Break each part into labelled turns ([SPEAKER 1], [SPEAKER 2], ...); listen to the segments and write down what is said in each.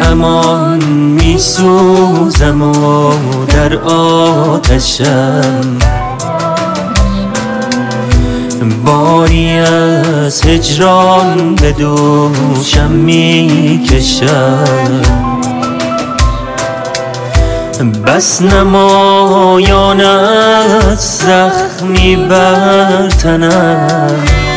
[SPEAKER 1] زمان می سوزم و در آتشم، باری از هجران به دوشم می کشم. بس نمایانت زخمی بر تنم،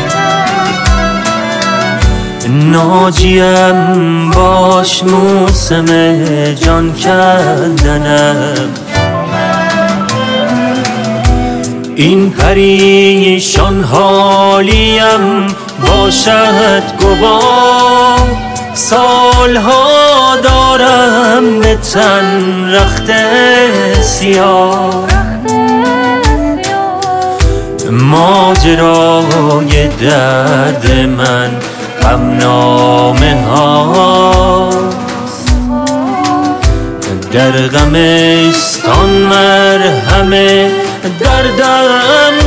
[SPEAKER 1] ناجیم باش موسم جان کندنم. این پریشان حالیم باشد گواه، سالها دارم به تن رخت سیاه. ماجرای درد من غمنامه هاست، در غمستان مرهم دردم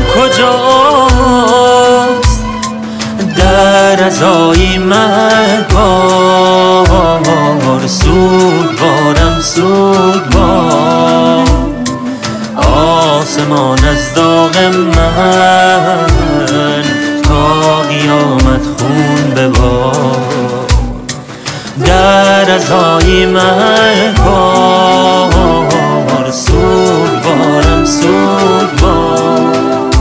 [SPEAKER 1] کجاست؟ در عزای مرگبار سوگوارم سوگوار، آسمان از داغ من تا قیامت خون ببار. در عزای مرگبار سوگوارم سوگوار،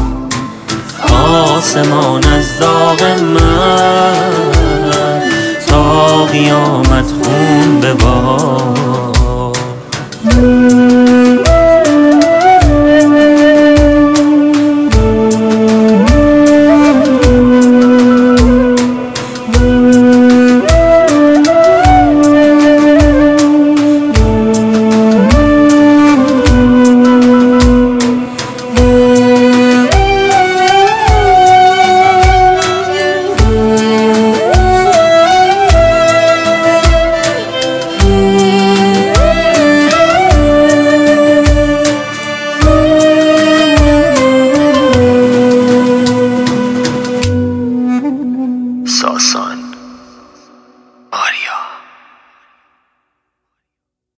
[SPEAKER 1] آسمان از داغ من تا قیامت خون ببار.